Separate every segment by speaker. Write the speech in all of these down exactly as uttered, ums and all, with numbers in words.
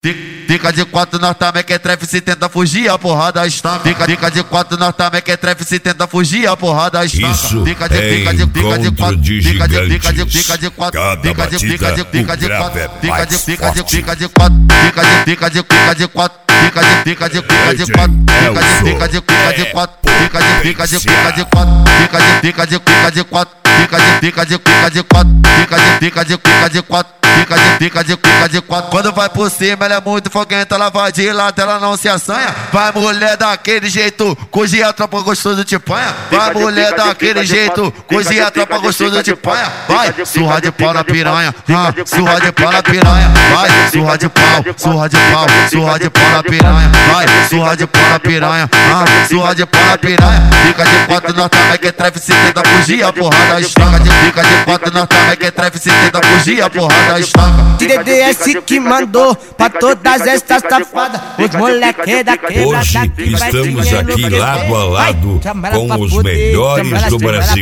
Speaker 1: Fica de quatro, nós também quer trefe se tenta fugir, a porrada estanca. Fica, fica de quatro, nós também quer trefe se tenta fugir, a porrada estanca.
Speaker 2: Isso
Speaker 1: fica de,
Speaker 2: é
Speaker 1: fica de, fica de quatro,
Speaker 2: de
Speaker 1: fica de,
Speaker 2: gigantes.
Speaker 1: fica de, fica de quatro,
Speaker 2: Cada
Speaker 1: fica de, fica de, fica de quatro,
Speaker 2: é
Speaker 1: fica de, fica de,
Speaker 2: forte.
Speaker 1: fica de quatro, fica de, fica de, fica de quatro, fica de, fica de, fica de quatro, fica de, fica de, fica de quatro, fica de, fica de, fica de quatro, fica de, fica de, fica de quatro, fica de, fica de, fica de quatro, fica de, fica de, fica de quatro. Fica de, fica de, fica de quatro. Quando vai por cima, ela é muito foguenta, ela vai de lado, ela não se assanha. Vai mulher daquele jeito, cozinha a tropa gostoso de panha. Vai mulher daquele jeito, cozinha a tropa gostoso de panha. Vai, surra de pau na piranha, ah, surra de pau na piranha. Vai, surra de pau, surra de pau, surra de pau na piranha. Vai, surra de pau na piranha, ah, surra de pau na piranha. Fica de quatro, nós também que trefe se tenta fugir, a porrada estanca. Fica de quatro, nós também que trefe se tenta fugir, a porrada estanca.
Speaker 3: D D S que mandou pra todas estas safadas, os moleque da quebrada.
Speaker 2: Hoje estamos aqui lado a lado com os melhores do Brasil.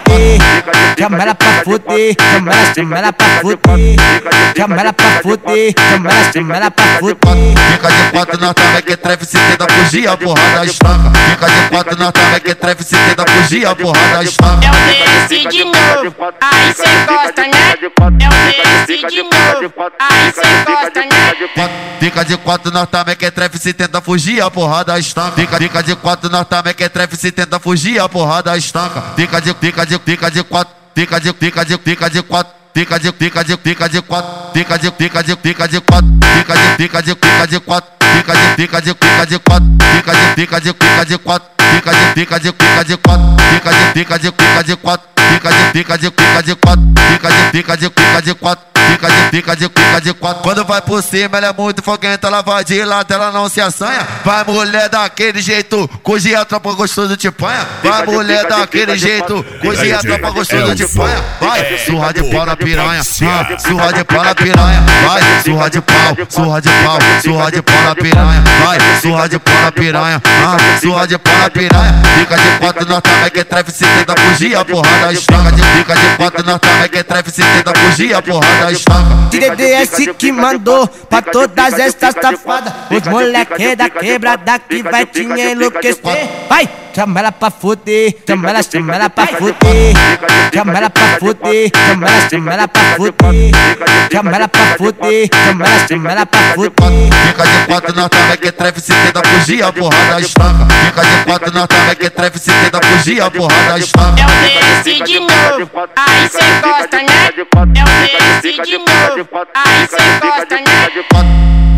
Speaker 3: Chama ela pra fuder, chama ela, chama ela pra fuder, chama ela pra fuder, chama ela, chama ela pra fuder.
Speaker 1: Fica de quatro, nós também que trefe se tenta fugir, a porrada estanca. Fica de quatro, nós também que trefe se tenta fugir, a porrada estanca.
Speaker 4: É o D S de novo, aí cê gosta, né? É o D S de novo, aí cê gosta, né?
Speaker 1: Fica de quatro, nós também que trefe se tenta fugir, a porrada estanca. Fica, fica de quatro, nós também que trefe se tenta fugir, a porrada estanca. Fica de, fica de, fica de quatro, fica de, fica de, fica de quatro. Fica de, fica de, fica de quatro, fica de, fica de, fica de quatro, fica de, fica de, fica de quatro, fica de, fica de, fica de quatro, fica de, fica de, fica de quatro, fica de, fica de, fica de quatro, fica de, fica de, fica de quatro, fica de, fica de, fica de quatro, fica de, fica de, fica de quatro, fica de, fica de, fica de quatro. Quando vai por cima, ela é muito foguenta, ela vai de lado, ela não se assanha. Vai mulher daquele jeito, cozinha a tropa gostoso de panha. Vai mulher daquele jeito, cozinha a tropa gostoso de panha. Vai, surra de pau na piranha, ah, surra de pau na piranha. Vai, surra de pau, surra de pau, surra de pau na piranha. Vai, surra de pau na piranha, ah, surra de pau na piranha. Fica de quatro, nós também que trefe se tenta fugir, a porrada estanca. Fica de quatro, nós também que trefe se tenta fugir, a porrada estanca.
Speaker 3: D D S que mandou pra todas estas safadas, os moleque da quebrada que vai te enlouquecer. Vai, chama ela pra fuder, chama ela, chama ela pra fuder, chama ela pra fuder, chama ela, chama ela pra fuder, chama ela pra fuder, chama ela, chama ela pra fuder.
Speaker 1: Fica de quatro, nós também que trefe se tenta fugir, a porrada estanca. Fica de quatro, nós também que trefe se tenta fugir, a porrada estanca.
Speaker 4: É o D S de novo, aí cê gosta, né? É o D S de novo, aí cê gosta, né?